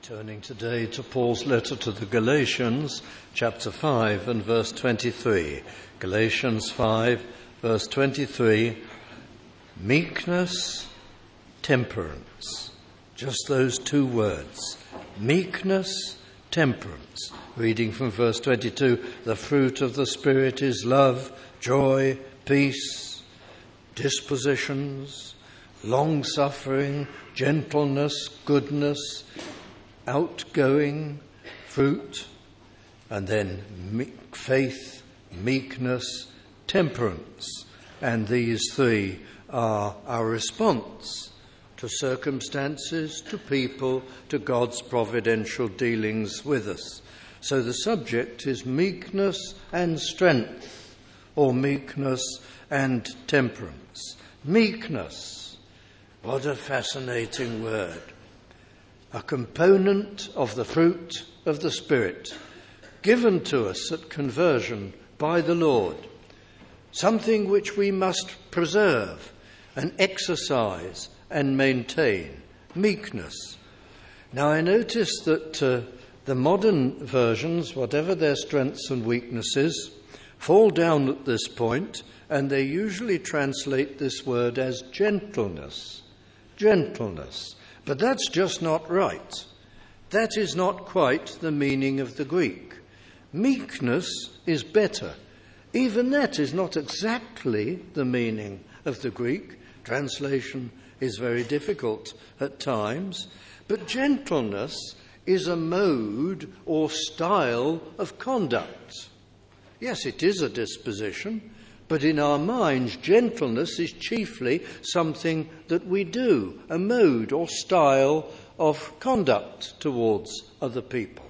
Turning today to Paul's letter to the Galatians, chapter 5 and verse 23. Galatians 5, verse 23, meekness, temperance. Just those two words, meekness, temperance. Reading from verse 22, the fruit of the Spirit is love, joy, peace, dispositions, long-suffering, gentleness, goodness, outgoing, fruit, and then faith, meekness, temperance. And these three are our response to circumstances, to people, to God's providential dealings with us. So the subject is meekness and strength, or meekness and temperance. Meekness, what a fascinating word. A component of the fruit of the Spirit, given to us at conversion by the Lord. Something which we must preserve and exercise and maintain. Meekness. Now I notice that the modern versions, whatever their strengths and weaknesses, fall down at this point, and they usually translate this word as gentleness. Gentleness. But that's just not right. That is not quite the meaning of the Greek. Meekness is better. Even that is not exactly the meaning of the Greek. Translation is very difficult at times. But gentleness is a mode or style of conduct. Yes, it is a disposition. But in our minds, gentleness is chiefly something that we do, a mode or style of conduct towards other people.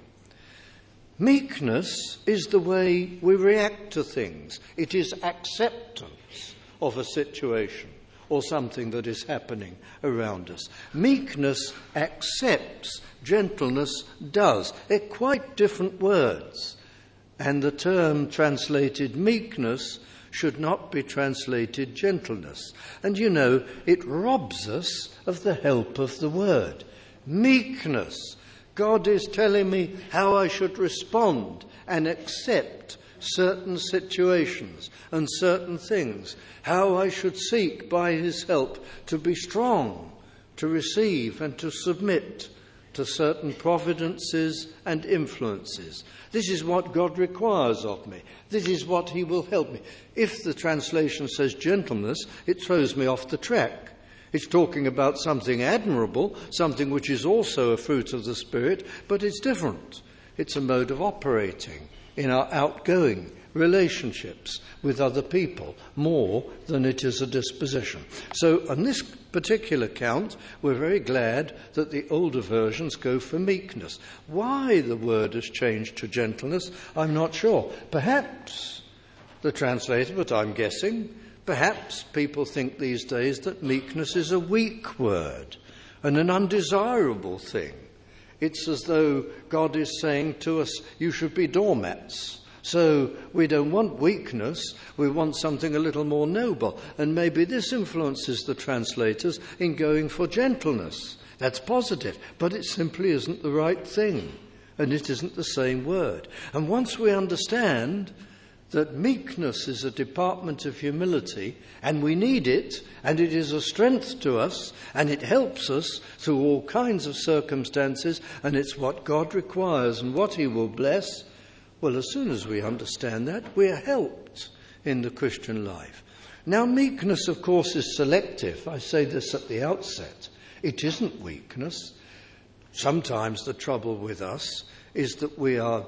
Meekness is the way we react to things. It is acceptance of a situation or something that is happening around us. Meekness accepts, gentleness does. They're quite different words. And the term translated meekness should not be translated gentleness. And you know, it robs us of the help of the word. Meekness. God is telling me how I should respond and accept certain situations and certain things, how I should seek by his help to be strong, to receive and to submit to certain providences and influences. This is what God requires of me. This is what he will help me. If the translation says gentleness, it throws me off the track. It's talking about something admirable, something which is also a fruit of the Spirit, but it's different. It's a mode of operating in our outgoing relationships with other people more than it is a disposition. So on this particular count, we're very glad that the older versions go for meekness. Why the word has changed to gentleness, I'm not sure. Perhaps the translator, but I'm guessing, perhaps people think these days that meekness is a weak word and an undesirable thing. It's as though God is saying to us, you should be doormats. So we don't want weakness, we want something a little more noble. And maybe this influences the translators in going for gentleness. That's positive, but it simply isn't the right thing. And it isn't the same word. And once we understand that meekness is a department of humility, and we need it, and it is a strength to us, and it helps us through all kinds of circumstances, and it's what God requires and what he will bless. Well, as soon as we understand that, we are helped in the Christian life. Now, meekness, of course, is selective. I say this at the outset. It isn't weakness. Sometimes the trouble with us is that we are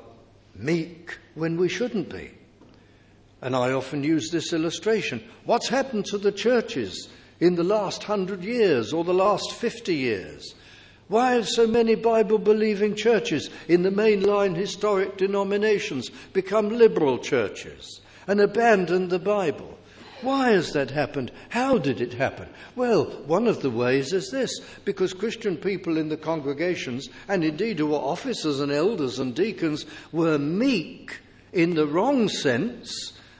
meek when we shouldn't be. And I often use this illustration. What's happened to the churches in the last 100 years or the last 50 years? Why have so many Bible-believing churches in the mainline historic denominations become liberal churches and abandoned the Bible? Why has that happened? How did it happen? Well, one of the ways is this, because Christian people in the congregations, and indeed who were officers and elders and deacons, were meek in the wrong sense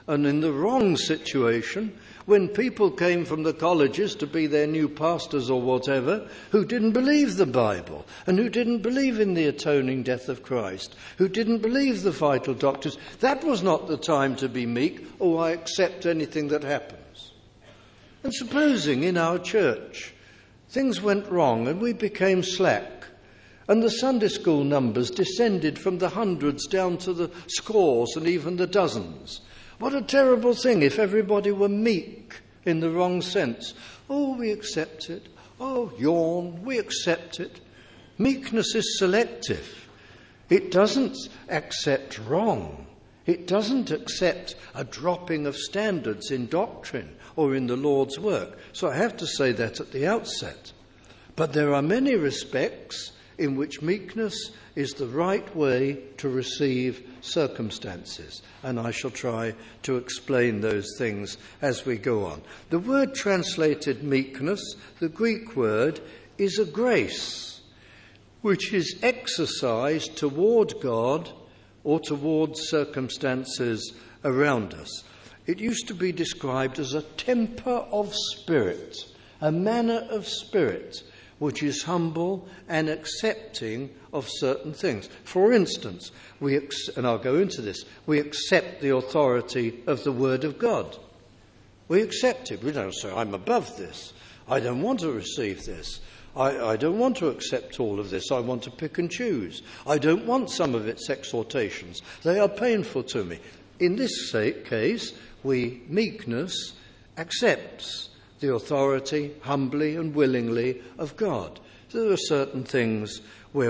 And in the wrong situation, when people came from the colleges to be their new pastors or whatever, who didn't believe the Bible and who didn't believe in the atoning death of Christ, who didn't believe the vital doctrines, that was not the time to be meek, oh, I accept anything that happens. And supposing in our church things went wrong and we became slack, and the Sunday school numbers descended from the hundreds down to the scores and even the dozens. What a terrible thing if everybody were meek in the wrong sense. Oh, we accept it. Oh, yawn, we accept it. Meekness is selective. It doesn't accept wrong. It doesn't accept a dropping of standards in doctrine or in the Lord's work. So I have to say that at the outset. But there are many respects in which meekness is the right way to receive circumstances. And I shall try to explain those things as we go on. The word translated meekness, the Greek word, is a grace, which is exercised toward God or towards circumstances around us. It used to be described as a temper of spirit, a manner of spirit, which is humble and accepting of certain things. For instance, and I'll go into this, we accept the authority of the Word of God. We accept it. We don't say, I'm above this. I don't want to receive this. I don't want to accept all of this. I want to pick and choose. I don't want some of its exhortations. They are painful to me. In this case, meekness accepts the authority humbly and willingly of God. So there are certain things where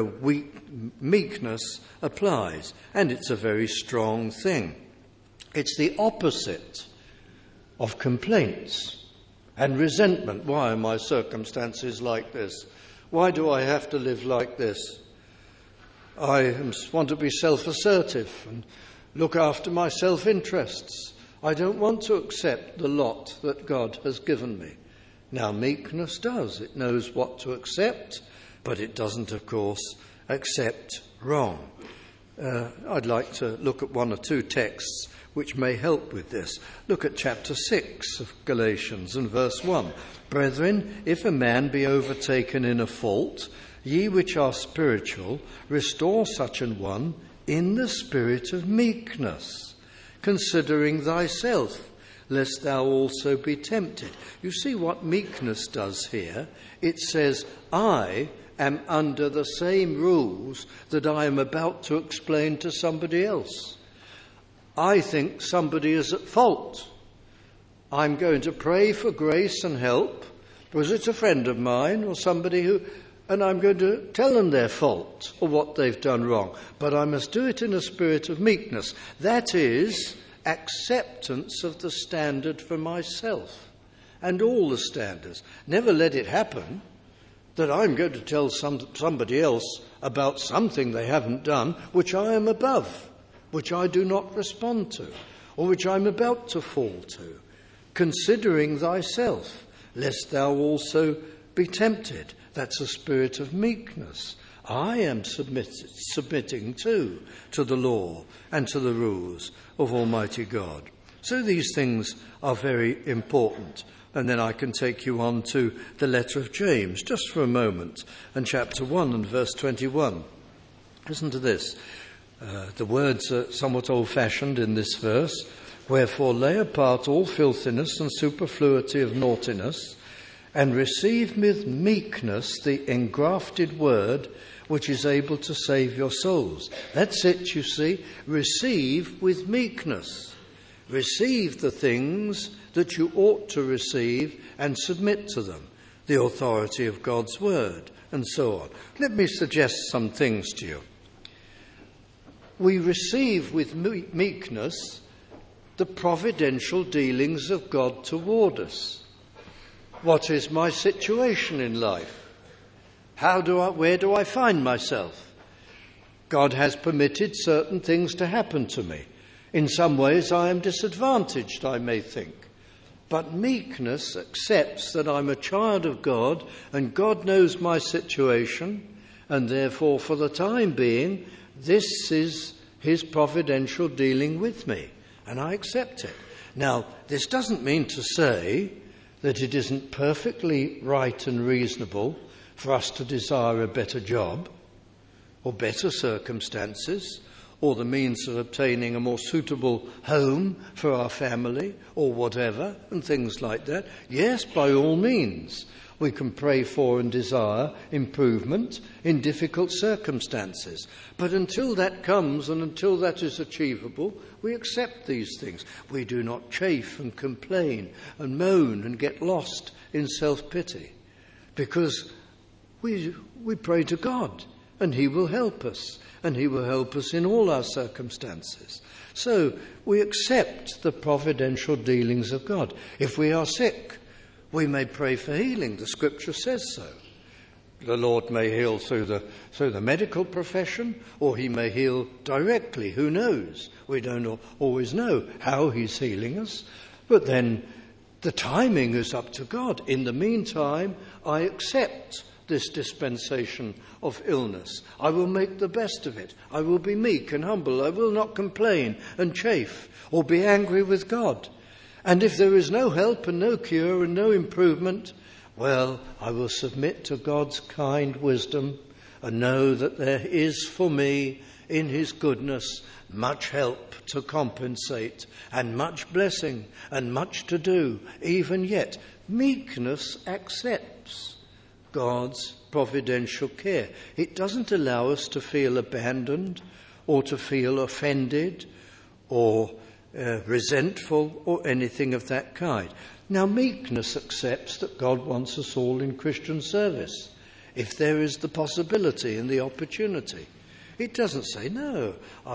meekness applies, and it's a very strong thing. It's the opposite of complaints and resentment. Why are my circumstances like this? Why do I have to live like this? I want to be self-assertive and look after my self-interests. I don't want to accept the lot that God has given me. Now, meekness does. It knows what to accept, but it doesn't, of course, accept wrong. I'd like to look at one or two texts which may help with this. Look at chapter 6 of Galatians and verse 1. Brethren, if a man be overtaken in a fault, ye which are spiritual, restore such an one in the spirit of meekness, considering thyself, lest thou also be tempted. You see what meekness does here? It says, I am under the same rules that I am about to explain to somebody else. I think somebody is at fault. I'm going to pray for grace and help, because it's a friend of mine or somebody and I'm going to tell them their fault or what they've done wrong. But I must do it in a spirit of meekness. That is acceptance of the standard for myself and all the standards. Never let it happen that I'm going to tell somebody else about something they haven't done, which I am above, which I do not respond to, or which I'm about to fall to. Considering thyself, lest thou also be tempted. That's a spirit of meekness. I am submitting to the law and to the rules of Almighty God. So these things are very important. And then I can take you on to the letter of James, just for a moment, and chapter 1 and verse 21. Listen to this. The words are somewhat old-fashioned in this verse. Wherefore lay apart all filthiness and superfluity of naughtiness, and receive with meekness the engrafted word, which is able to save your souls. That's it, you see. Receive with meekness. Receive the things that you ought to receive and submit to them, the authority of God's word, and so on. Let me suggest some things to you. We receive with meekness the providential dealings of God toward us. What is my situation in life? Where do I find myself? God has permitted certain things to happen to me. In some ways I am disadvantaged, I may think. But meekness accepts that I'm a child of God and God knows my situation, and therefore for the time being this is his providential dealing with me, and I accept it. Now, this doesn't mean to say that it isn't perfectly right and reasonable for us to desire a better job or better circumstances or the means of obtaining a more suitable home for our family or whatever and things like that. Yes, by all means, we can pray for and desire improvement in difficult circumstances. But until that comes and until that is achievable, we accept these things. We do not chafe and complain and moan and get lost in self-pity, because we pray to God and he will help us, and he will help us in all our circumstances. So we accept the providential dealings of God. If we are sick, we may pray for healing. The Scripture says so. The Lord may heal through the medical profession, or he may heal directly. Who knows? We don't always know how he's healing us. But then the timing is up to God. In the meantime, I accept this dispensation of illness. I will make the best of it. I will be meek and humble. I will not complain and chafe or be angry with God. And if there is no help and no cure and no improvement, well, I will submit to God's kind wisdom and know that there is for me in his goodness much help to compensate and much blessing and much to do. Even yet, meekness accepts God's providential care. It doesn't allow us to feel abandoned or to feel offended or resentful or anything of that kind. Now, meekness accepts that God wants us all in Christian service, if there is the possibility and the opportunity. It doesn't say, no,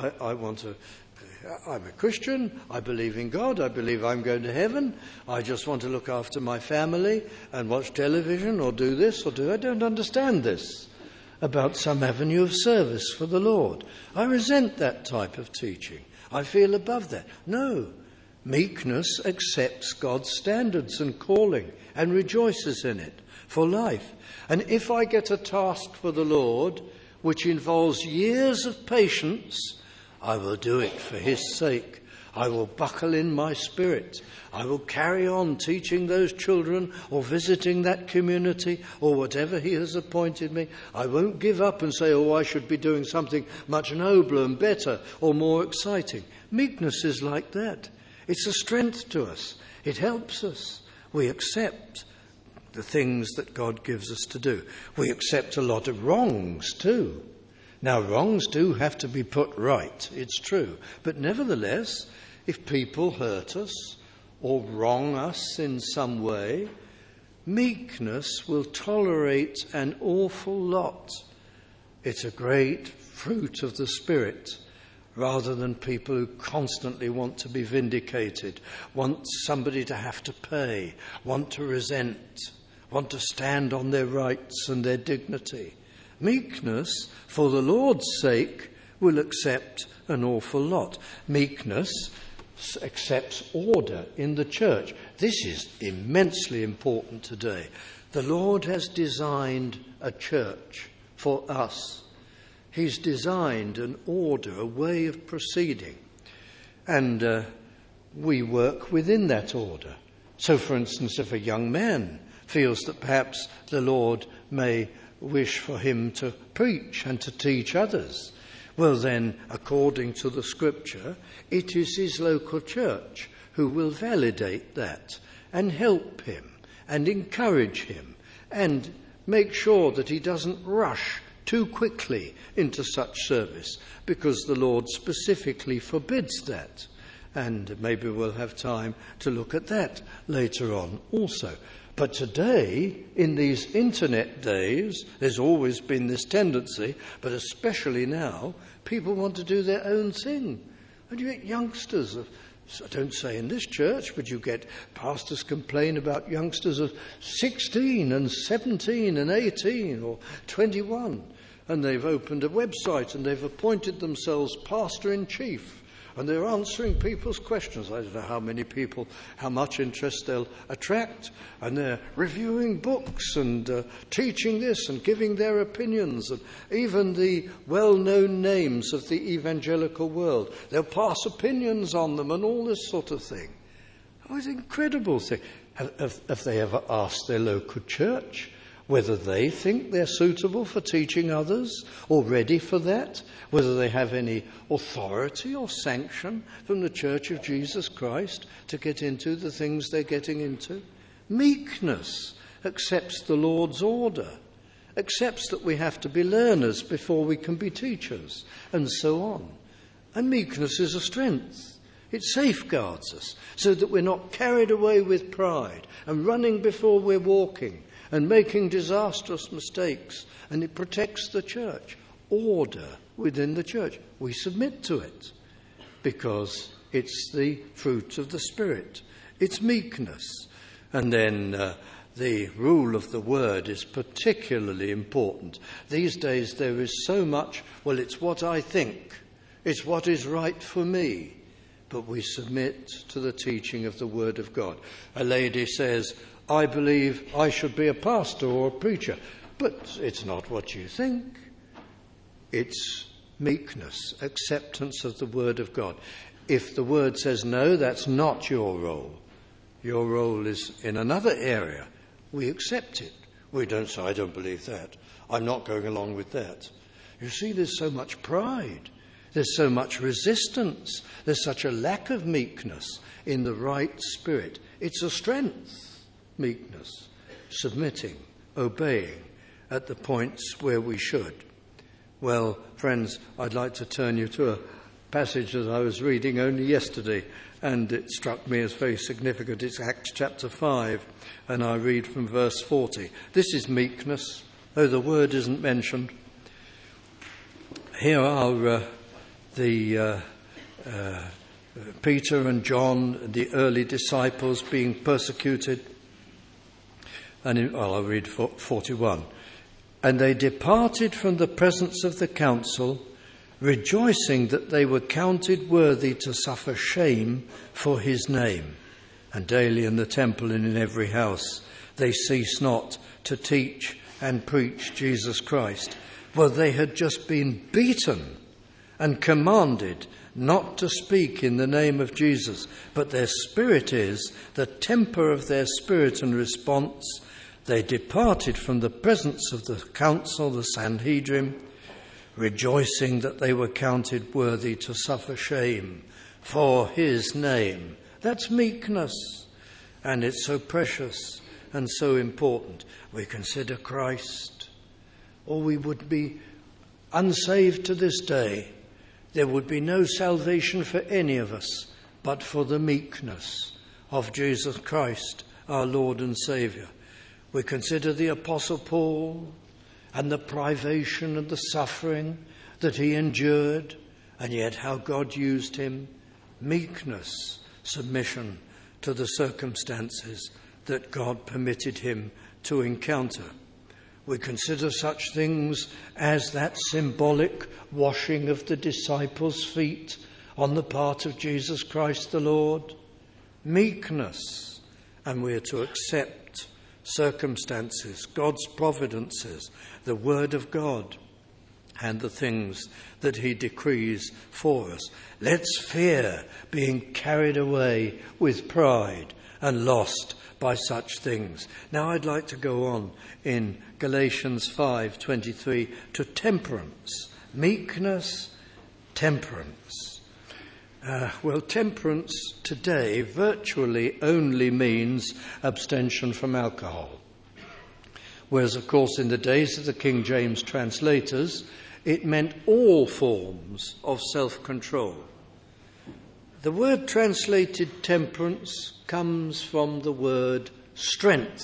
I'm a Christian, I believe in God, I believe I'm going to heaven, I just want to look after my family and watch television or do this or do. I don't understand this about some avenue of service for the Lord. I resent that type of teaching. I feel above that. No. Meekness accepts God's standards and calling and rejoices in it for life. And if I get a task for the Lord which involves years of patience, I will do it for his sake. I will buckle in my spirit. I will carry on teaching those children or visiting that community or whatever he has appointed me. I won't give up and say, I should be doing something much nobler and better or more exciting. Meekness is like that. It's a strength to us. It helps us. We accept the things that God gives us to do. We accept a lot of wrongs too. Now, wrongs do have to be put right, it's true. But nevertheless, if people hurt us or wrong us in some way, meekness will tolerate an awful lot. It's a great fruit of the Spirit, rather than people who constantly want to be vindicated, want somebody to have to pay, want to resent, want to stand on their rights and their dignity. Meekness, for the Lord's sake, will accept an awful lot. Meekness accepts order in the church. This is immensely important today. The Lord has designed a church for us. He's designed an order, a way of proceeding. And we work within that order. So, for instance, if a young man feels that perhaps the Lord may wish for him to preach and to teach others, well then, according to the Scripture, it is his local church who will validate that and help him and encourage him and make sure that he doesn't rush too quickly into such service, because the Lord specifically forbids that. And maybe we'll have time to look at that later on also. But today, in these internet days, there's always been this tendency, but especially now, people want to do their own thing. And you get youngsters of, I don't say in this church, but you get pastors complain about youngsters of 16 and 17 and 18 or 21. And they've opened a website and they've appointed themselves pastor-in-chief. And they're answering people's questions. I don't know how many people, how much interest they'll attract. And they're reviewing books and teaching this and giving their opinions. And even the well-known names of the evangelical world, they'll pass opinions on them and all this sort of thing. Oh, it's an incredible thing. Have they ever asked their local church whether they think they're suitable for teaching others or ready for that? Whether they have any authority or sanction from the Church of Jesus Christ to get into the things they're getting into? Meekness accepts the Lord's order, accepts that we have to be learners before we can be teachers, and so on. And meekness is a strength. It safeguards us so that we're not carried away with pride and running before we're walking and making disastrous mistakes. And it protects the church. Order within the church. We submit to it because it's the fruit of the Spirit. It's meekness. And then the rule of the word is particularly important. These days there is so much, well, it's what I think. It's what is right for me. But we submit to the teaching of the Word of God. A lady says, I believe I should be a pastor or a preacher. But it's not what you think. It's meekness, acceptance of the Word of God. If the Word says no, that's not your role. Your role is in another area. We accept it. We don't say, I don't believe that. I'm not going along with that. You see, there's so much pride. There's so much resistance. There's such a lack of meekness in the right spirit. It's a strength, meekness, submitting, obeying at the points where we should. Well, friends, I'd like to turn you to a passage that I was reading only yesterday, and it struck me as very significant. It's Acts chapter 5, and I read from verse 40. This is meekness, though the word isn't mentioned. Here are Peter and John, the early disciples, being persecuted. And I'll read 41. And they departed from the presence of the council, rejoicing that they were counted worthy to suffer shame for his name. And daily in the temple and in every house they cease not to teach and preach Jesus Christ. Well, they had just been beaten and commanded not to speak in the name of Jesus, but their spirit is the temper of their spirit and response. They departed from the presence of the council, the Sanhedrin, rejoicing that they were counted worthy to suffer shame for his name. That's meekness, and it's so precious and so important. We consider Christ, or we would be unsaved to this day. There would be no salvation for any of us but for the meekness of Jesus Christ, our Lord and Saviour. We consider the Apostle Paul and the privation and the suffering that he endured, and yet how God used him. Meekness, submission to the circumstances that God permitted him to encounter. We consider such things as that symbolic washing of the disciples' feet on the part of Jesus Christ the Lord. Meekness, and we are to accept circumstances, God's providences, the Word of God, and the things that he decrees for us. Let's fear being carried away with pride and lost by such things. Now I'd like to go on in Galatians 5:23 to temperance. Meekness, temperance. Temperance today virtually only means abstention from alcohol. Whereas, of course, in the days of the King James translators, it meant all forms of self-control. The word translated temperance comes from the word strength,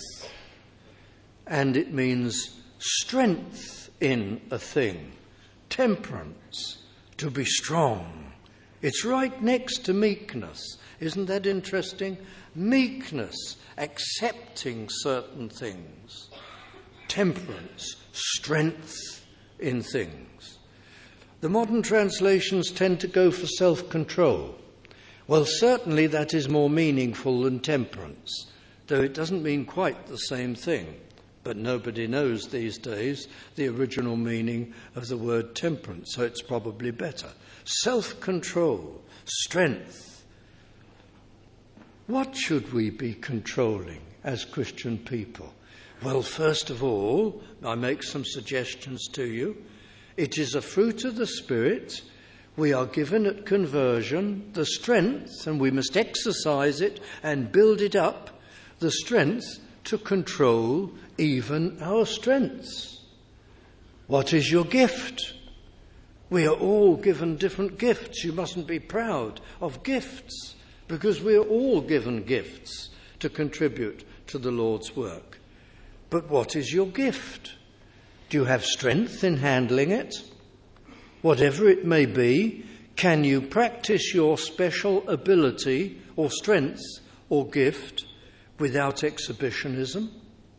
and it means strength in a thing. Temperance, to be strong. It's right next to meekness. Isn't that interesting? Meekness, accepting certain things. Temperance, strength in things. The modern translations tend to go for self-control. Well, certainly that is more meaningful than temperance, though it doesn't mean quite the same thing. But nobody knows these days the original meaning of the word temperance, so it's probably better. Self-control, strength. What should we be controlling as Christian people? Well, first of all, I make some suggestions to you. It is a fruit of the Spirit. We are given at conversion the strength, and we must exercise it and build it up, the strength to control even our strengths. What is your gift? We are all given different gifts. You mustn't be proud of gifts, because we are all given gifts to contribute to the Lord's work. But what is your gift? Do you have strength in handling it? Whatever it may be, can you practice your special ability or strength or gift without exhibitionism,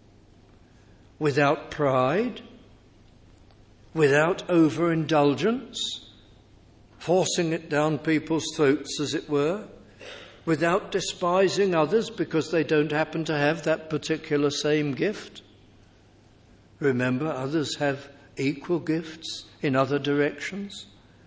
without pride, without overindulgence, forcing it down people's throats, as it were, without despising others because they don't happen to have that particular same gift? Remember, others have equal gifts in other directions.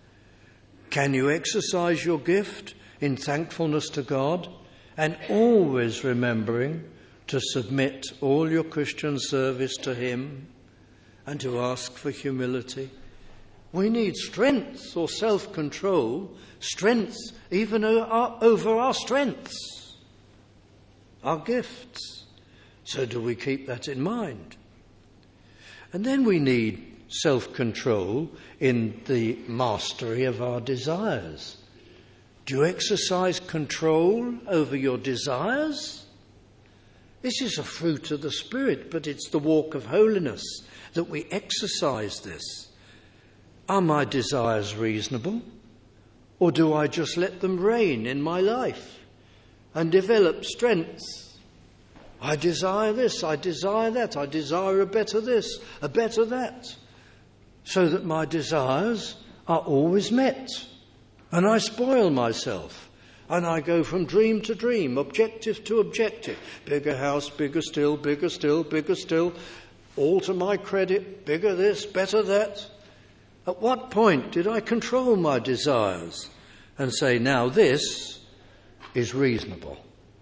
Can you exercise your gift in thankfulness to God and always remembering to submit all your Christian service to Him and to ask for humility? We need strength or self-control, strength even over our strengths, our gifts. So do we keep that in mind? And then we need self-control in the mastery of our desires. Do you exercise control over your desires? This is a fruit of the Spirit, but it's the walk of holiness that we exercise this. Are my desires reasonable? Or do I just let them reign in my life and develop strengths? I desire this, I desire that, I desire a better this, a better that, so that my desires are always met. And I spoil myself, and I go from dream to dream, objective to objective. Bigger house, bigger still, bigger still, bigger still, all to my credit, bigger this, better that. At what point did I control my desires and say, now this is reasonable?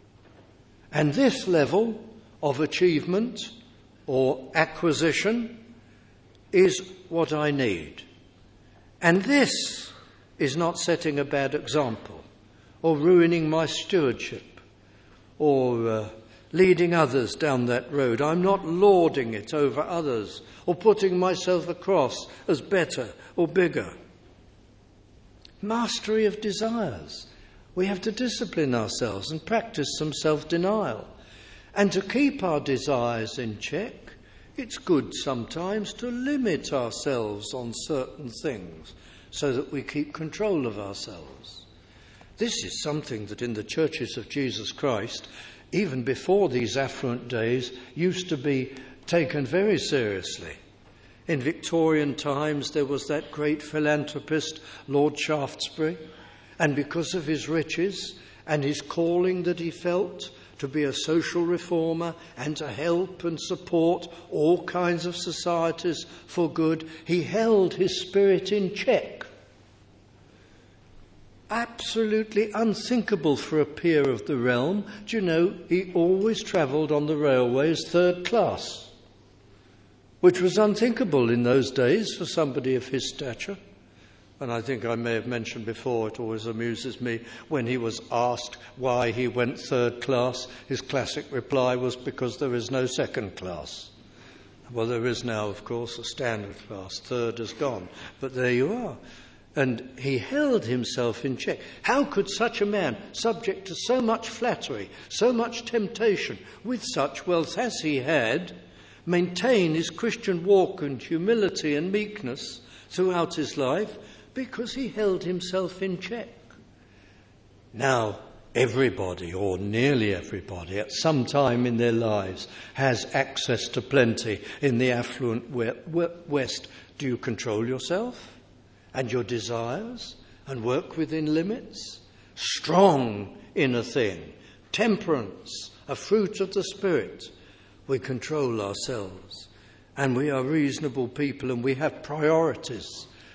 And this level of achievement or acquisition is what I need. And this is not setting a bad example or ruining my stewardship or leading others down that road. I'm not lording it over others or putting myself across as better or bigger. Mastery of desires. We have to discipline ourselves and practice some self-denial. And to keep our desires in check, it's good sometimes to limit ourselves on certain things so that we keep control of ourselves. This is something that in the churches of Jesus Christ, even before these affluent days, used to be taken very seriously. In Victorian times, there was that great philanthropist, Lord Shaftesbury, and because of his riches and his calling that he felt to be a social reformer and to help and support all kinds of societies for good, he held his spirit in check. Absolutely unthinkable for a peer of the realm. Do you know, he always travelled on the railways third class, which was unthinkable in those days for somebody of his stature. And I think I may have mentioned before, it always amuses me, when he was asked why he went third class, his classic reply was, because there is no second class. Well, there is now, of course, a standard class. Third is gone. But there you are. And he held himself in check. How could such a man, subject to so much flattery, so much temptation, with such wealth as he had, maintain his Christian walk and humility and meekness throughout his life? Because he held himself in check. Now, everybody, or nearly everybody, at some time in their lives has access to plenty in the affluent West. Do you control yourself and your desires and work within limits? Strong inner thing, temperance, a fruit of the Spirit. We control ourselves, and we are reasonable people, and we have priorities.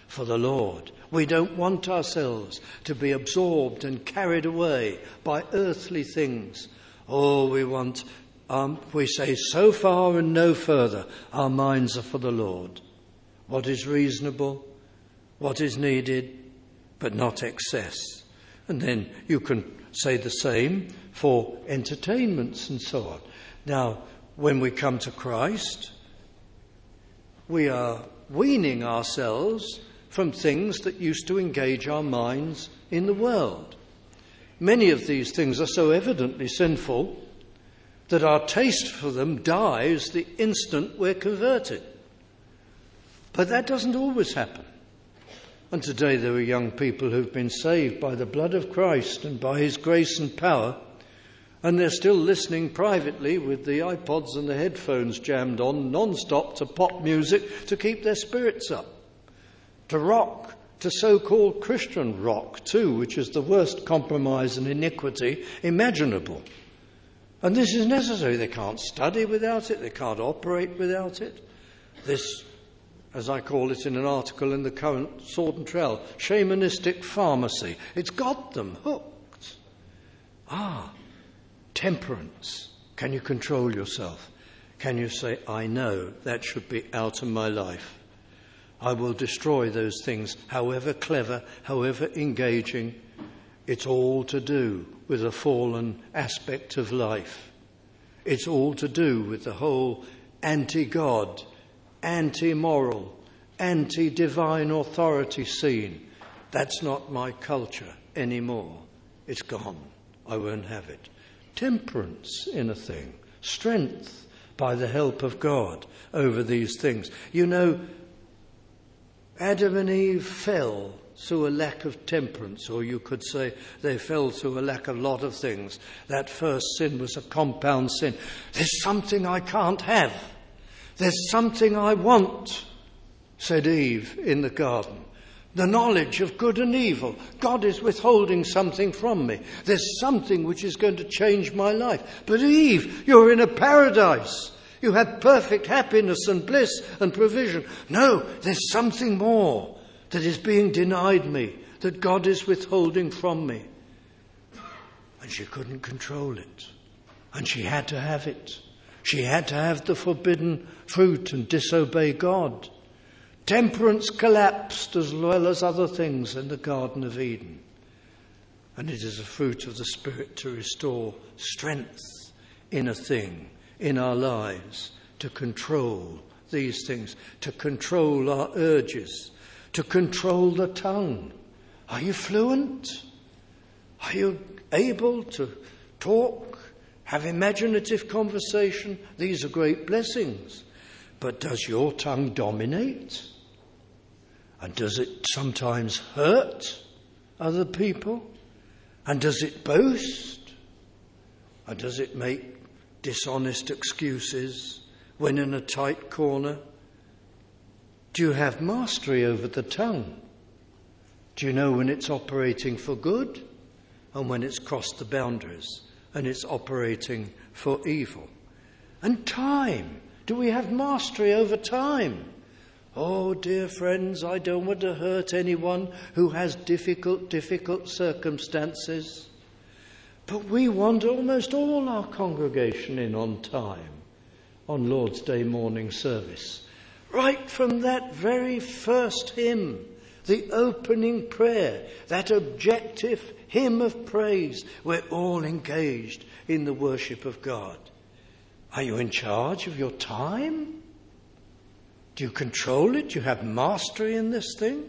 for the Lord. We don't want ourselves to be absorbed and carried away by earthly things. Oh, we say so far and no further. Our minds are for the Lord. What is reasonable, what is needed, but not excess. And then you can say the same for entertainments and so on. Now, when we come to Christ, we are weaning ourselves from things that used to engage our minds in the world. Many of these things are so evidently sinful that our taste for them dies the instant we're converted. But that doesn't always happen. And today there are young people who've been saved by the blood of Christ and by his grace and power, and they're still listening privately with the iPods and the headphones jammed on non-stop to pop music to keep their spirits up. To rock, to so-called Christian rock too, which is the worst compromise and iniquity imaginable. And this is necessary. They can't study without it. They can't operate without it. This, as I call it in an article in the current Sword and Trowel, shamanistic pharmacy. It's got them hooked. Temperance. Can you control yourself? Can you say, I know that should be out of my life. I will destroy those things, however clever, however engaging. It's all to do with a fallen aspect of life. It's all to do with the whole anti-God, anti-moral, anti-divine authority scene. That's not my culture anymore. It's gone. I won't have it. Temperance in a thing. Strength by the help of God over these things. You know, Adam and Eve fell through a lack of temperance, or you could say they fell through a lack of a lot of things. That first sin was a compound sin. There's something I can't have. There's something I want, said Eve in the garden. The knowledge of good and evil. God is withholding something from me. There's something which is going to change my life. But Eve, you're in a paradise. You have perfect happiness and bliss and provision. No, there's something more that is being denied me, that God is withholding from me. And she couldn't control it. And she had to have it. She had to have the forbidden fruit and disobey God. Temperance collapsed as well as other things in the Garden of Eden. And it is a fruit of the Spirit to restore strength in a thing, in our lives, to control these things, to control our urges, to control the tongue. Are you fluent? Are you able to talk, have imaginative conversation? These are great blessings. But does your tongue dominate? And does it sometimes hurt other people? And does it boast? And does it make dishonest excuses when in a tight corner? Do you have mastery over the tongue? Do you know when it's operating for good and when it's crossed the boundaries and it's operating for evil? And time. Do we have mastery over time? Oh, dear friends, I don't want to hurt anyone who has difficult circumstances. But we want almost all our congregation in on time on Lord's Day morning service. Right from that very first hymn, the opening prayer, that objective hymn of praise, we're all engaged in the worship of God. Are you in charge of your time? Do you control it? Do you have mastery in this thing?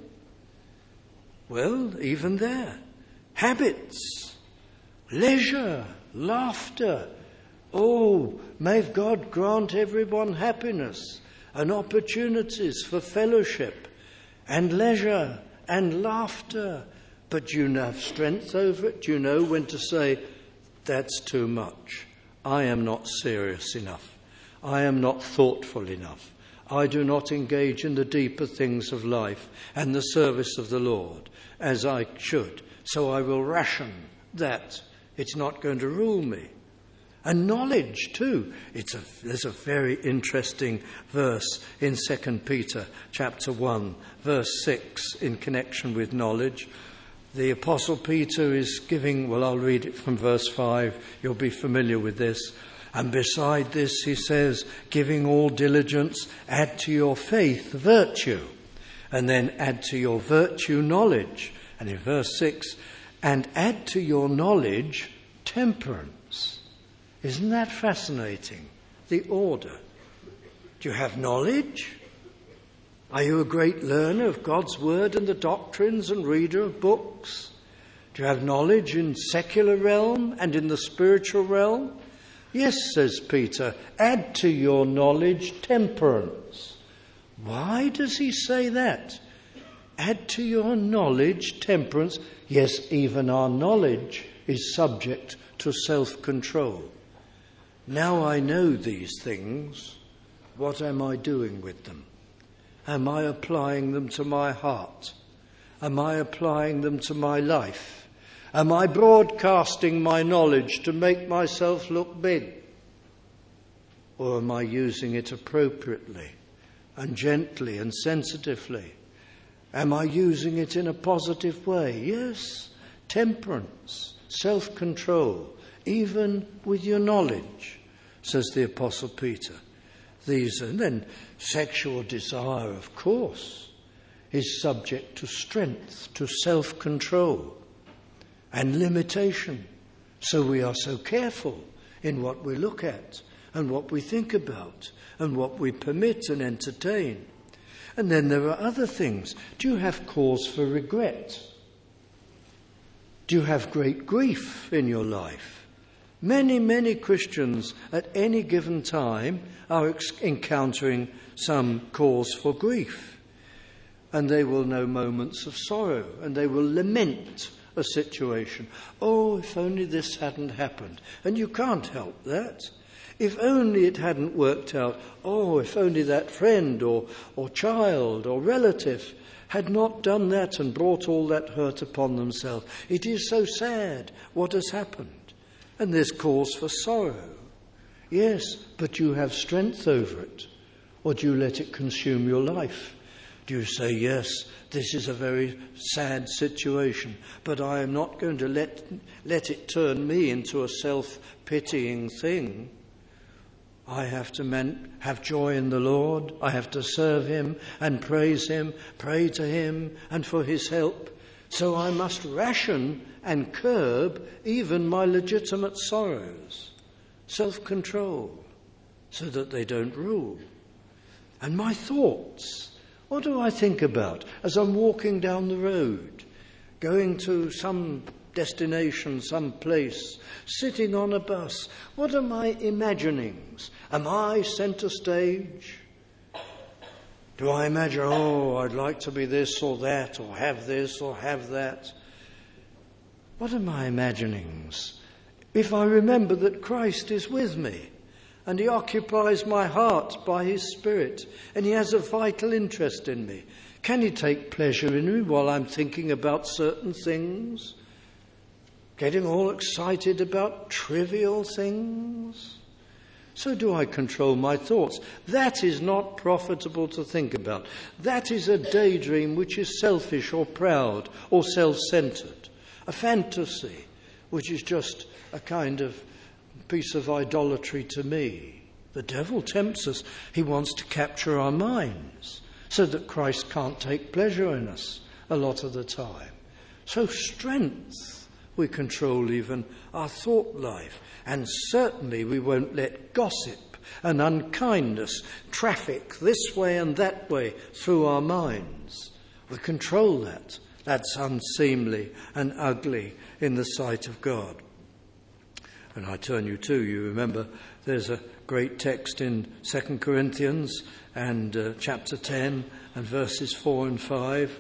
Well, even there. Habits, leisure, laughter. Oh, may God grant everyone happiness and opportunities for fellowship and leisure and laughter. But do you have strength over it? Do you know when to say, that's too much? I am not serious enough. I am not thoughtful enough. I do not engage in the deeper things of life and the service of the Lord as I should. So I will ration that. It's not going to rule me. And knowledge too. There's a very interesting verse in 2 Peter chapter 1, verse 6, in connection with knowledge. The Apostle Peter is giving, well, I'll read it from verse 5. You'll be familiar with this. And beside this, he says, giving all diligence, add to your faith virtue. And then add to your virtue knowledge. And in verse 6, and add to your knowledge temperance. Isn't that fascinating? The order. Do you have knowledge? Are you a great learner of God's word and the doctrines and reader of books? Do you have knowledge in secular realm and in the spiritual realm? Yes, says Peter, add to your knowledge temperance. Why does he say that? Add to your knowledge temperance. Yes, even our knowledge is subject to self-control. Now I know these things, what am I doing with them? Am I applying them to my heart? Am I applying them to my life? Am I broadcasting my knowledge to make myself look big? Or am I using it appropriately and gently and sensitively? Am I using it in a positive way? Yes, temperance, self-control, even with your knowledge, says the Apostle Peter. And then sexual desire, of course, is subject to strength, to self-control and limitation. So we are so careful in what we look at and what we think about and what we permit and entertain. And then there are other things. Do you have cause for regret? Do you have great grief in your life? Many, many Christians at any given time are encountering some cause for grief. And they will know moments of sorrow and they will lament a situation. Oh, if only this hadn't happened. And you can't help that. If only it hadn't worked out. Oh, if only that friend or child or relative had not done that and brought all that hurt upon themselves. It is so sad what has happened. And there's cause for sorrow. Yes, but you have strength over it. Or do you let it consume your life? Do you say, yes, this is a very sad situation, but I am not going to let it turn me into a self-pitying thing. I have to have joy in the Lord. I have to serve him and praise him, pray to him and for his help. So I must ration and curb even my legitimate sorrows, self-control, so that they don't rule. And my thoughts, what do I think about as I'm walking down the road, going to some destination, some place, sitting on a bus? What are my imaginings? Am I centre stage? Do I imagine, oh, I'd like to be this or that, or have this or have that? What are my imaginings? If I remember that Christ is with me, and he occupies my heart by his Spirit, and he has a vital interest in me, can he take pleasure in me while I'm thinking about certain things? Getting all excited about trivial things? So do I control my thoughts? That is not profitable to think about. That is a daydream which is selfish or proud or self-centered. A fantasy which is just a kind of piece of idolatry to me. The devil tempts us. He wants to capture our minds so that Christ can't take pleasure in us a lot of the time. So strength, we control even our thought life. And certainly we won't let gossip and unkindness traffic this way and that way through our minds. We control that. That's unseemly and ugly in the sight of God. And I turn you remember there's a great text in 2 Corinthians and chapter 10 and verses 4 and 5.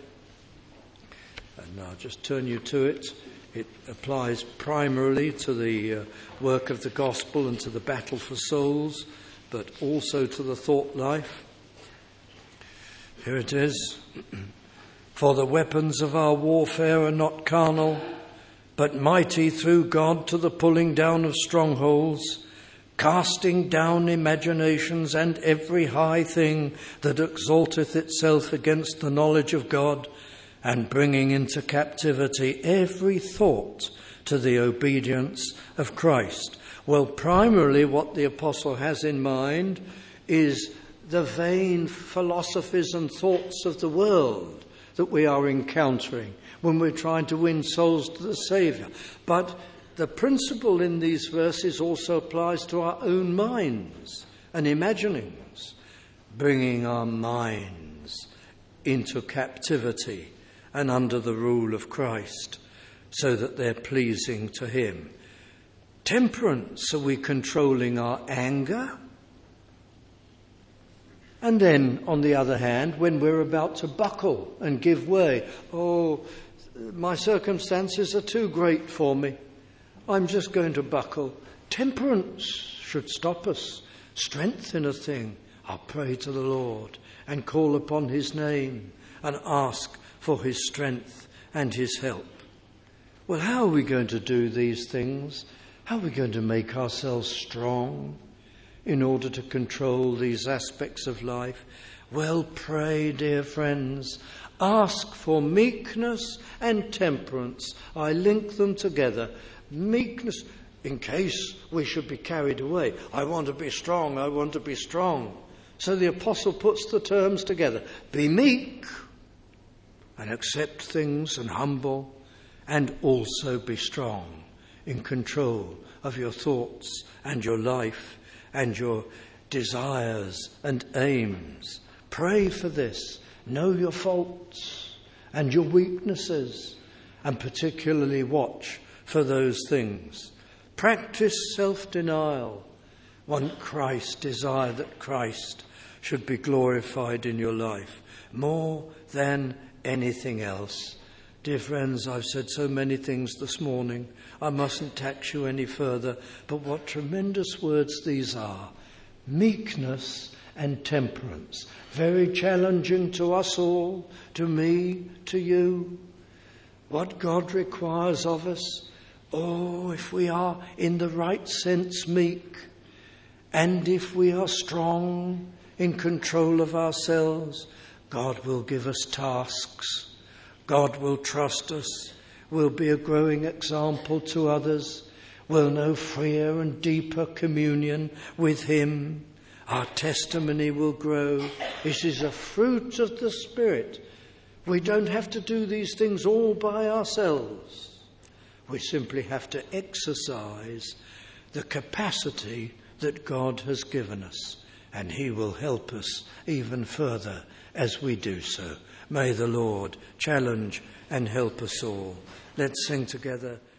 And I'll just turn you to it. It applies primarily to the work of the gospel and to the battle for souls, but also to the thought life. Here it is. For the weapons of our warfare are not carnal, but mighty through God to the pulling down of strongholds, casting down imaginations and every high thing that exalteth itself against the knowledge of God, and bringing into captivity every thought to the obedience of Christ. Well, primarily what the apostle has in mind is the vain philosophies and thoughts of the world that we are encountering when we're trying to win souls to the Saviour. But the principle in these verses also applies to our own minds and imaginings, bringing our minds into captivity and under the rule of Christ, so that they're pleasing to him. Temperance, are we controlling our anger? And then, on the other hand, when we're about to buckle and give way, my circumstances are too great for me, I'm just going to buckle. Temperance should stop us. Strength in a thing, I'll pray to the Lord and call upon his name and ask for his strength and his help. Well, how are we going to do these things? How are we going to make ourselves strong in order to control these aspects of life? Well, pray, dear friends. Ask for meekness and temperance. I link them together. Meekness, in case we should be carried away. I want to be strong, I want to be strong. So the apostle puts the terms together. Be meek and accept things and humble, and also be strong in control of your thoughts and your life and your desires and aims. Pray for this. Know your faults and your weaknesses, and particularly watch for those things. Practice self-denial. Want Christ, desire that Christ should be glorified in your life more than anything else. Dear friends, I've said so many things this morning. I mustn't tax you any further, but what tremendous words these are. Meekness and temperance. Very challenging to us all, to me, to you. What God requires of us. If we are in the right sense meek, and if we are strong in control of ourselves, God will give us tasks. God will trust us. We'll be a growing example to others. We'll know freer and deeper communion with him. Our testimony will grow. This is a fruit of the Spirit. We don't have to do these things all by ourselves. We simply have to exercise the capacity that God has given us, and he will help us even further as we do so. May the Lord challenge and help us all. Let's sing together.